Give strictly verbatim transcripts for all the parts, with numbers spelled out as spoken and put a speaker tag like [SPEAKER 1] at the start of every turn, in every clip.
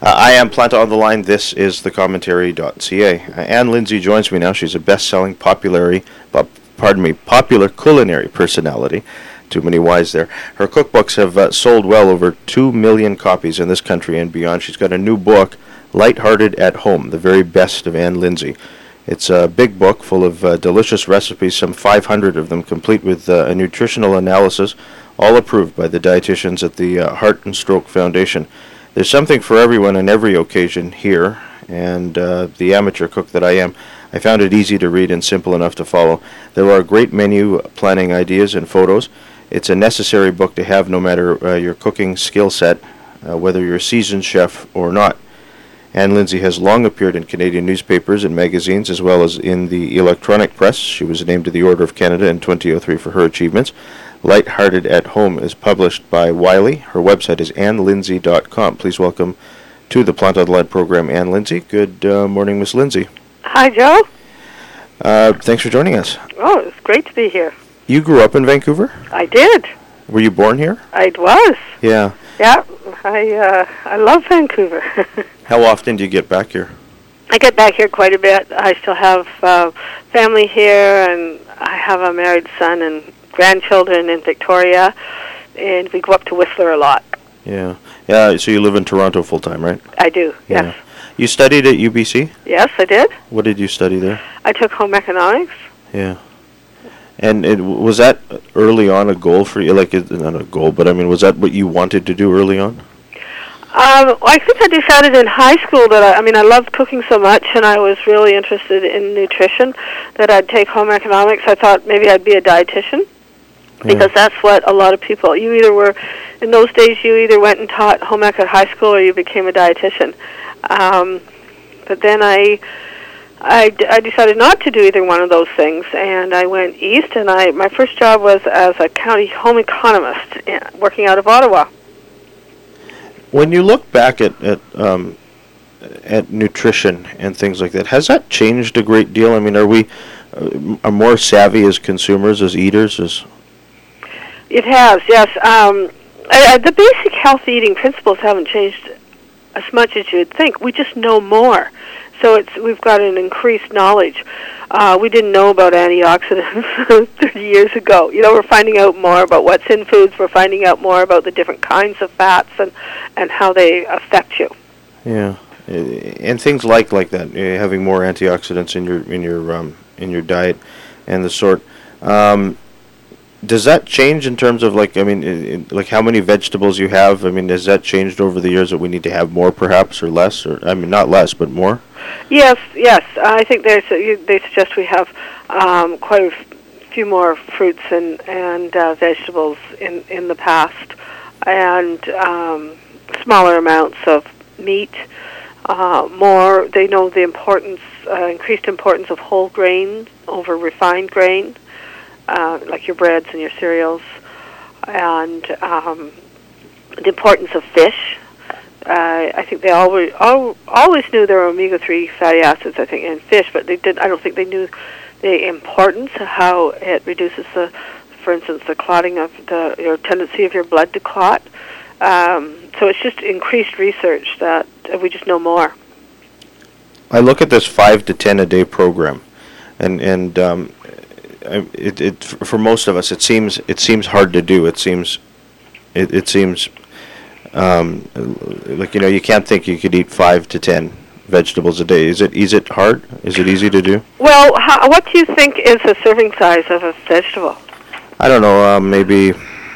[SPEAKER 1] Uh, I am Planta on the Line. This is the commentary dot c a. Uh, Anne Lindsay joins me now. She's a best-selling popularity, pop, pardon me, popular culinary personality. Too many Y's there. Her cookbooks have uh, sold well over two million copies in this country and beyond. She's got a new book, Lighthearted at Home, the very best of Anne Lindsay. It's a big book full of uh, delicious recipes, some five hundred of them, complete with uh, a nutritional analysis, all approved by the dietitians at the uh, Heart and Stroke Foundation. There's something for everyone on every occasion here, and uh, the amateur cook that I am, I found it easy to read and simple enough to follow. There are great menu planning ideas and photos. It's a necessary book to have no matter uh, your cooking skill set, uh, whether you're a seasoned chef or not. Anne Lindsay has long appeared in Canadian newspapers and magazines, as well as in the electronic press. She was named to the Order of Canada in twenty oh three for her achievements. Lighthearted at Home is published by Wiley. Her website is anne lindsay dot com. Please welcome to the Planta on the Line program, Anne Lindsay. Good uh, morning, Miss Lindsay.
[SPEAKER 2] Hi, Joe.
[SPEAKER 1] Uh, thanks for joining us.
[SPEAKER 2] Oh, it's great to be here.
[SPEAKER 1] You grew up in Vancouver?
[SPEAKER 2] I did.
[SPEAKER 1] Were you born here?
[SPEAKER 2] I was.
[SPEAKER 1] Yeah.
[SPEAKER 2] Yeah, I uh, I love Vancouver.
[SPEAKER 1] How often do you get back here?
[SPEAKER 2] I get back here quite a bit. I still have uh, family here, and I have a married son and grandchildren in Victoria, and we go up to Whistler a lot.
[SPEAKER 1] Yeah. Yeah, so you live in Toronto full-time, right?
[SPEAKER 2] I do,
[SPEAKER 1] Yeah.
[SPEAKER 2] yes.
[SPEAKER 1] You studied at U B C?
[SPEAKER 2] Yes, I did.
[SPEAKER 1] What did you study there?
[SPEAKER 2] I took home economics.
[SPEAKER 1] Yeah. And it, was that early on a goal for you? Like, it, not a goal, but I mean, was that what you wanted to do early on?
[SPEAKER 2] Um, I think I decided in high school that, I, I mean, I loved cooking so much, and I was really interested in nutrition, that I'd take home economics. I thought maybe I'd be a dietitian.
[SPEAKER 1] Yeah.
[SPEAKER 2] Because that's what a lot of people, you either were, in those days, you either went and taught home ec at high school or you became a dietitian. Um, but then I, I, d- I decided not to do either one of those things, and I went east, and I my first job was as a county home economist, uh, working out of Ottawa.
[SPEAKER 1] When you look back at at, um, at nutrition and things like that, has that changed a great deal? I mean, are we uh, are more savvy as consumers, as eaters, as
[SPEAKER 2] It has, yes. Um, uh, the basic healthy eating principles haven't changed as much as you'd think. We just know more. So it's we've got an increased knowledge. Uh, we didn't know about antioxidants thirty years ago. You know, we're finding out more about what's in foods. We're finding out more about the different kinds of fats and, and how they affect you.
[SPEAKER 1] yeah, and things like like that, uh, having more antioxidants in your in your um, in your diet and the sort. Um, Does that change in terms of, like, I mean, i i like how many vegetables you have? I mean, has that changed over the years that we need to have more, perhaps, or less? Or I mean, not less, but more?
[SPEAKER 2] Yes, yes. I think there's a, they suggest we have um, quite a f- few more fruits and and uh, vegetables in in the past, and um, smaller amounts of meat. Uh, more, they know the importance, uh, increased importance of whole grain over refined grain. Uh, like your breads and your cereals, and um, the importance of fish. Uh, I think they always al- always knew there were omega three fatty acids, I think, in fish, but they did. I don't think they knew the importance of how it reduces the, for instance, the clotting of the your tendency of your blood to clot. Um, so it's just increased research that we just know more.
[SPEAKER 1] I look at this five to ten a day program, and and um, It, it for most of us it seems it seems hard to do. It seems it, it seems um, like you know you can't think you could eat five to ten vegetables a day. Is it is it hard? Is it easy to do?
[SPEAKER 2] Well, how, what do you think is the serving size of a vegetable?
[SPEAKER 1] I don't know. Um, maybe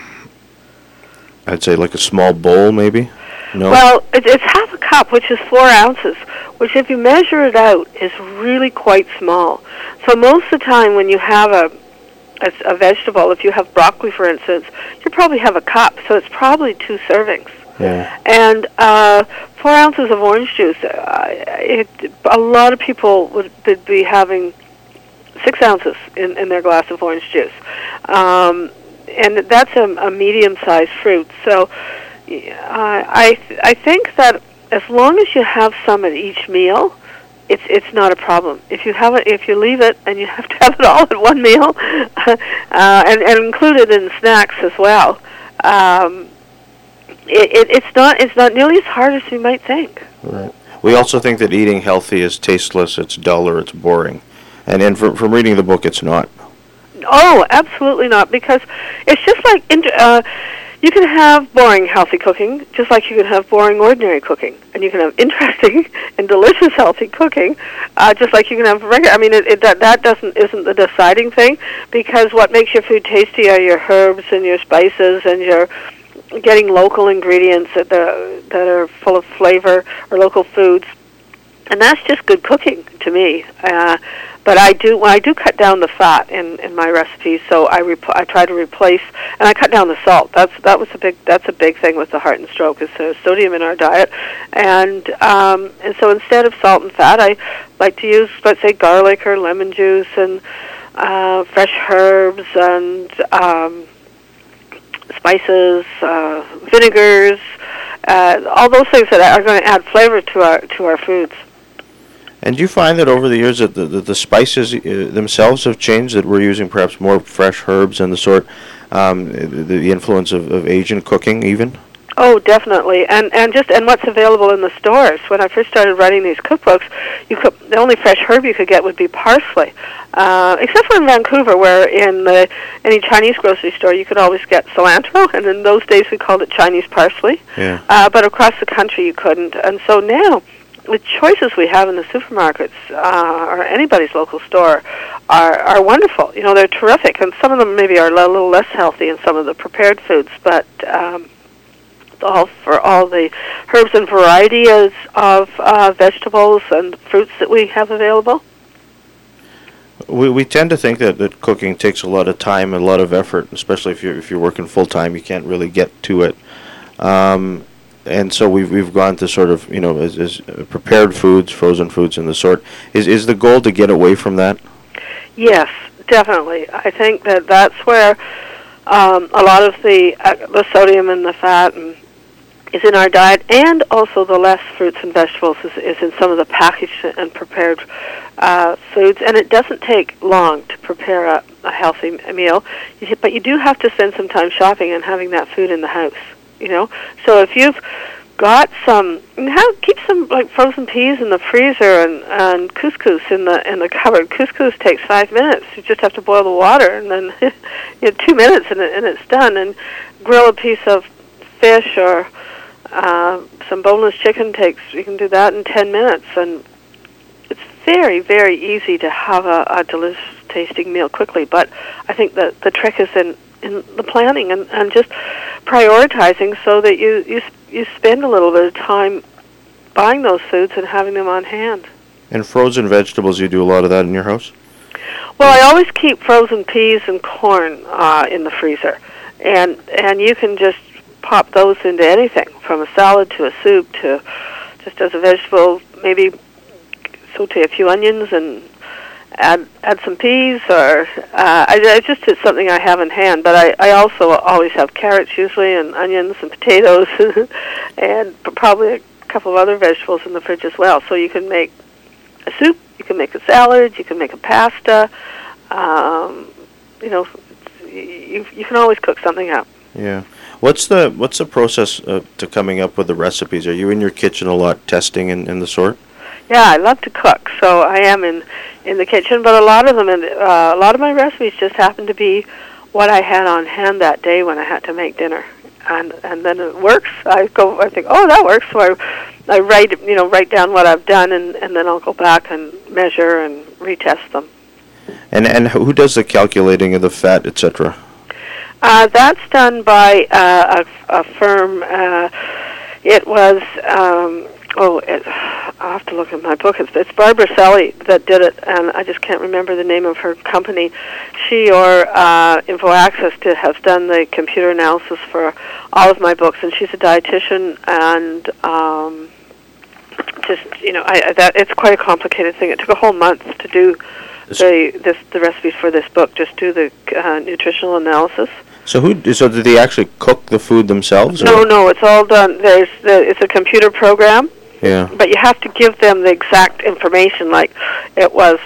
[SPEAKER 1] I'd say like a small bowl, maybe. No.
[SPEAKER 2] Well, it, it's half a cup, which is four ounces, which if you measure it out is really quite small. So most of the time when you have a, a, a vegetable, if you have broccoli, for instance, you probably have a cup, so it's probably two servings.
[SPEAKER 1] Yeah.
[SPEAKER 2] And uh, four ounces of orange juice, uh, it, a lot of people would, would be having six ounces in, in their glass of orange juice. Um, and that's a, a medium-sized fruit. So Uh, I th- I think that as long as you have some at each meal, it's it's not a problem. If you have it, if you leave it and you have to have it all at one meal, uh, and and include it in snacks as well, um, it, it, it's not it's not nearly as hard as you might think.
[SPEAKER 1] Right. We also think that eating healthy is tasteless, it's dull, or it's boring. And, and from, from reading the book, it's not.
[SPEAKER 2] Oh, absolutely not, because it's just like, uh, you can have boring healthy cooking, just like you can have boring ordinary cooking. And you can have interesting and delicious healthy cooking, uh, just like you can have regular. I mean, it, it, that, that doesn't isn't the deciding thing, because what makes your food tasty are your herbs and your spices and your getting local ingredients that, the, that are full of flavor, or local foods. And that's just good cooking to me. Uh, but I do when I do cut down the fat in, in my recipes, so I rep- I try to replace, and I cut down the salt. That's that was a big that's a big thing with the heart and stroke, is there's sodium in our diet, and um, and so instead of salt and fat, I like to use, let's say, garlic or lemon juice and uh, fresh herbs and um, spices, uh, vinegars, uh, all those things that are going to add flavor to our to our foods.
[SPEAKER 1] And do you find that over the years that the, the, the spices uh, themselves have changed, that we're using perhaps more fresh herbs and the sort, um, the, the influence of, of Asian cooking even?
[SPEAKER 2] Oh, definitely, and and just and what's available in the stores. When I first started writing these cookbooks, you could the only fresh herb you could get would be parsley, uh, except for in Vancouver, where in the, any Chinese grocery store you could always get cilantro, and in those days we called it Chinese parsley.
[SPEAKER 1] Yeah.
[SPEAKER 2] Uh, but across the country you couldn't, and so now, the choices we have in the supermarkets uh, or anybody's local store are, are wonderful. You know, they're terrific, and some of them maybe are a little less healthy in some of the prepared foods, but um, all for all the herbs and varieties of uh, vegetables and fruits that we have available.
[SPEAKER 1] We we tend to think that, that cooking takes a lot of time and a lot of effort, especially if you're if you're working full time. You can't really get to it. Um, And so we've we've gone to sort of, you know, as, as prepared foods, frozen foods, and the sort. Is is the goal to get away from that?
[SPEAKER 2] Yes, definitely. I think that that's where um, a lot of the uh, the sodium and the fat and is in our diet, and also the less fruits and vegetables is, is in some of the packaged and prepared uh, foods. And it doesn't take long to prepare a, a healthy meal, but you do have to spend some time shopping and having that food in the house. You know, so if you've got some, have, keep some like frozen peas in the freezer and, and couscous in the in the cupboard. Couscous takes five minutes. You just have to boil the water, and then you know, two minutes, and, it, and it's done. And grill a piece of fish or uh, some boneless chicken takes. You can do that in ten minutes, and it's very very easy to have a, a delicious tasting meal quickly. But I think that the trick is in. in the planning and, and just prioritizing so that you, you you spend a little bit of time buying those foods and having them on hand.
[SPEAKER 1] And frozen vegetables, you do a lot of that in your house?
[SPEAKER 2] Well, I always keep frozen peas and corn uh, in the freezer. And and you can just pop those into anything, from a salad to a soup to just as a vegetable, maybe saute a few onions and add add some peas, or uh, I, I just it's something I have in hand. But I, I also always have carrots usually, and onions and potatoes, and probably a couple of other vegetables in the fridge as well. So you can make a soup, you can make a salad, you can make a pasta. Um, you know, you you can always cook something up.
[SPEAKER 1] Yeah. What's the what's the process uh, to coming up with the recipes? Are you in your kitchen a lot, testing and, and the sort?
[SPEAKER 2] Yeah, I love to cook, so I am in, in the kitchen. But a lot of them, uh, a lot of my recipes just happen to be what I had on hand that day when I had to make dinner, and and then it works. I go, I think, oh, that works. So I, I write, you know, write down what I've done, and, and then I'll go back and measure and retest them.
[SPEAKER 1] And and who does the calculating of the fat, et cetera?
[SPEAKER 2] Uh, that's done by uh, a, a firm. Uh, it was. Um, Oh, it, I'll have to look at my book. It's, it's Barbara Selly that did it, and I just can't remember the name of her company. She or uh, Info Access to, has done the computer analysis for all of my books, and she's a dietitian, and um, just, you know, I, that it's quite a complicated thing. It took a whole month to do the this the recipes for this book, just do the uh, nutritional analysis.
[SPEAKER 1] So who? So did they actually cook the food themselves? Or?
[SPEAKER 2] No, no, it's all done. There's the, it's a computer program.
[SPEAKER 1] Yeah.
[SPEAKER 2] But you have to give them the exact information, like it was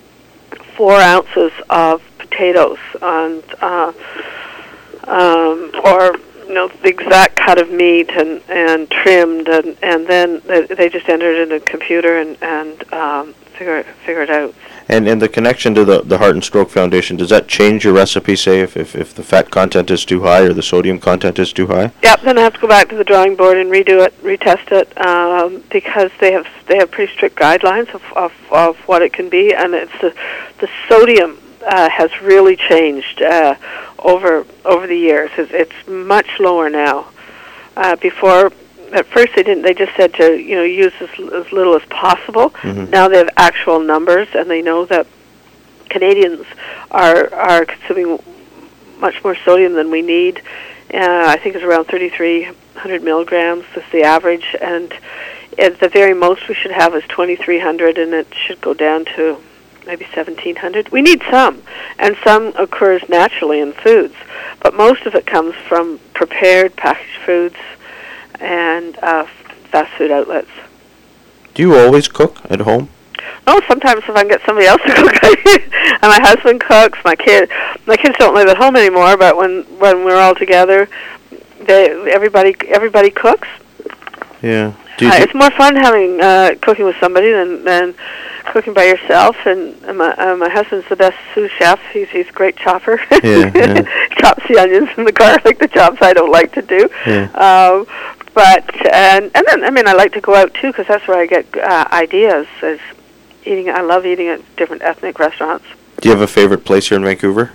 [SPEAKER 2] four ounces of potatoes, and uh, um, or you know, the exact cut of meat and, and trimmed, and, and then they, they just enter it in a computer and, and um, figure, it, figure it out.
[SPEAKER 1] And and the connection to the, the Heart and Stroke Foundation, does that change your recipe, say, if, if, if the fat content is too high or the sodium content is too high?
[SPEAKER 2] Yep, then I have to go back to the drawing board and redo it, retest it, um, because they have they have pretty strict guidelines of, of, of what it can be, and it's the, the sodium uh, has really changed uh, over over the years. It's, it's much lower now. Uh, before, at first they didn't. They just said to you know use as, as little as possible. Mm-hmm. Now they have actual numbers, and they know that Canadians are are consuming much more sodium than we need. Uh, I think it's around thirty-three hundred milligrams is the average, and at the very most we should have is twenty-three hundred, and it should go down to maybe seventeen hundred. We need some, and some occurs naturally in foods, but most of it comes from prepared packaged foods and uh, fast food outlets.
[SPEAKER 1] Do you always cook at home?
[SPEAKER 2] Oh, sometimes if I can get somebody else to cook, and my husband cooks. My kid, my kids don't live at home anymore, but when when we're all together, they everybody everybody cooks.
[SPEAKER 1] Yeah, do you
[SPEAKER 2] uh,
[SPEAKER 1] do
[SPEAKER 2] it's more fun having uh, cooking with somebody than than cooking by yourself. And, and my uh, my husband's the best sous chef. He's he's a great chopper.
[SPEAKER 1] Yeah, yeah.
[SPEAKER 2] Chops the onions and the garlic, the chops I don't like to do.
[SPEAKER 1] Yeah.
[SPEAKER 2] Um, but and and then I mean I like to go out too, because that's where I get uh, ideas. Is eating. I love eating at different ethnic restaurants.
[SPEAKER 1] Do you have a favorite place here in Vancouver?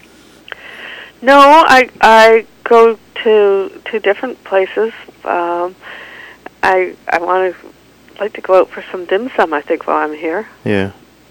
[SPEAKER 2] No, I I go to to different places. Um, I I want to like to go out for some dim sum, I think, while I'm here.
[SPEAKER 1] Yeah.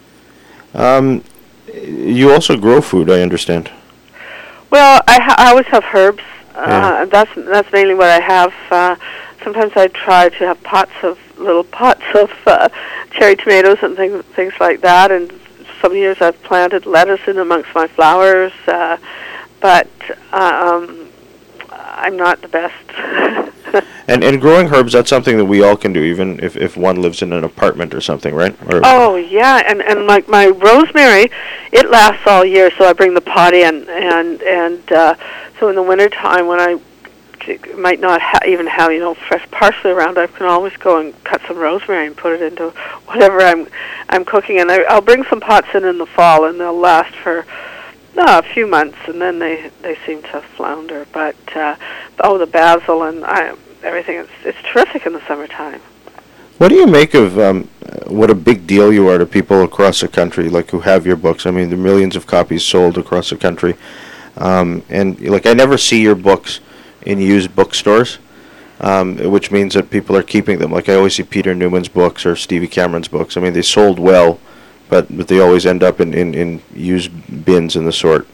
[SPEAKER 1] Um, you also grow food, I understand.
[SPEAKER 2] Well, I, ha- I always have herbs. Uh,
[SPEAKER 1] Yeah.
[SPEAKER 2] That's that's mainly what I have. Uh, sometimes I try to have pots of little pots of uh, cherry tomatoes and things things like that. And some years I've planted lettuce in amongst my flowers, uh, but um, I'm not the best.
[SPEAKER 1] And and growing herbs, that's something that we all can do, even if, if one lives in an apartment or something, right? Or
[SPEAKER 2] oh, yeah, and and like my rosemary, it lasts all year, so I bring the pot in, and and uh, so in the wintertime when I might not ha- even have, you know, fresh parsley around, I can always go and cut some rosemary and put it into whatever I'm I'm cooking, and I, I'll bring some pots in in the fall, and they'll last for no, a few months, and then they, they seem to flounder. But uh, oh, the basil and I, everything, it's it's terrific in the summertime.
[SPEAKER 1] What do you make of um, what a big deal you are to people across the country, like who have your books? I mean, the millions of copies sold across the country, um, and like I never see your books in used bookstores, um, which means that people are keeping them. Like I always see Peter Newman's books or Stevie Cameron's books. I mean, they sold well, but but they always end up in, in, in used bins and the sort.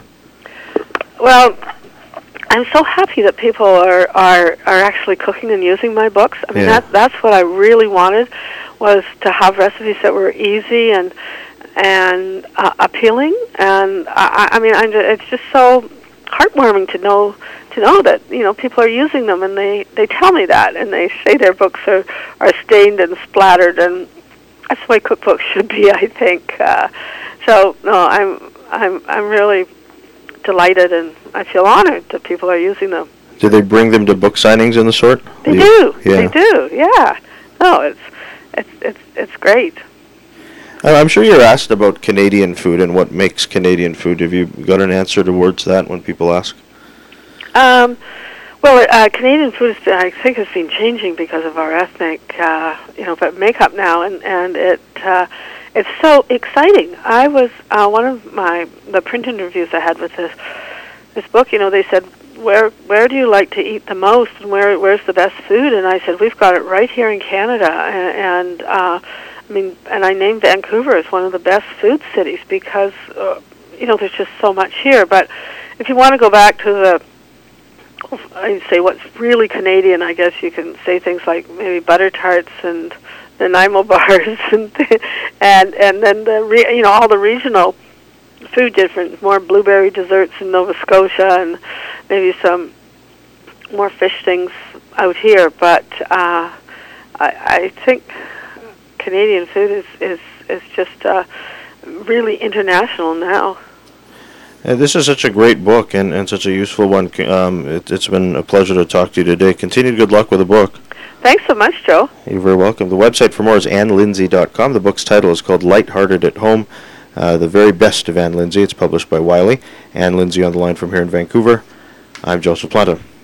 [SPEAKER 2] Well, I'm so happy that people are, are, are actually cooking and using my books. I mean,
[SPEAKER 1] Yeah.
[SPEAKER 2] that that's what I really wanted, was to have recipes that were easy and and uh, appealing. And I, I mean, I'm just, it's just so heartwarming to know to know that you know people are using them, and they, they tell me that, and they say their books are, are stained and splattered, and that's the way cookbooks should be, I think. Uh, so no, I'm I'm I'm really delighted, and I feel honored that people are using them.
[SPEAKER 1] Do they bring them to book signings and the sort?
[SPEAKER 2] They
[SPEAKER 1] Yeah.
[SPEAKER 2] do.
[SPEAKER 1] Yeah.
[SPEAKER 2] They do. Yeah. No, it's it's it's it's great.
[SPEAKER 1] Uh, I'm sure you're asked about Canadian food and what makes Canadian food. Have you got an answer towards that when people ask?
[SPEAKER 2] Um, well, uh, Canadian food, is, I think, has been changing because of our ethnic, uh, you know, but makeup now, and and it uh, it's so exciting. I was uh, one of my the print interviews I had with this this book. You know, they said, where where do you like to eat the most, and where where's the best food? And I said, we've got it right here in Canada, and, and uh, I mean, and I named Vancouver as one of the best food cities because uh, you know there's just so much here. But if you want to go back to the I'd say what's really Canadian, I guess you can say things like maybe butter tarts and Nanaimo bars and and and then the re, you know all the regional food different, more blueberry desserts in Nova Scotia and maybe some more fish things out here. But uh, I, I think Canadian food is is is just uh, really international now.
[SPEAKER 1] Uh, this is such a great book and, and such a useful one. C- Um, it, it's been a pleasure to talk to you today. Continued good luck with the book.
[SPEAKER 2] Thanks so much, Joe.
[SPEAKER 1] You're very welcome. The website for more is ann lindsay dot com. The book's title is called Lighthearted at Home, uh, the very best of Ann Lindsay. It's published by Wiley. Ann Lindsay on the line from here in Vancouver. I'm Joseph Planta.